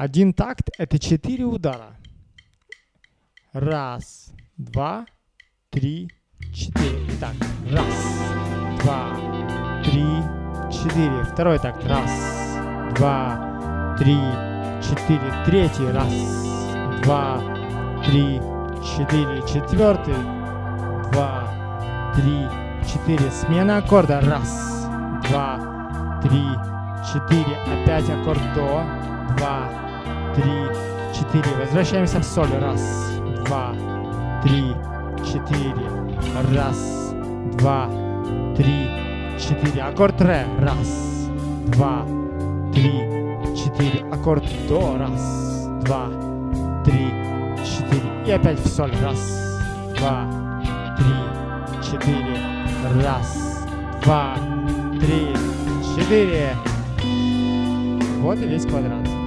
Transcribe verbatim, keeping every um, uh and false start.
Один такт — это четыре удара. Раз, два, три, четыре. Итак, раз, два, три, четыре. Второй такт. Раз, два, три, четыре. Третий. Раз, два, три, четыре. Четвертый. Два, три, четыре. Смена аккорда. Раз, два, три, четыре. Опять аккорд до. Два, три, четыре. Возвращаемся в соль. Раз, два, три, четыре. Раз, два, три, четыре. Аккорд ре. Раз, два, три, четыре. Аккорд до. Раз, два, три, четыре. И опять в соль. Раз, два, три, четыре. Раз, два, три, четыре. Вот и весь квадрат.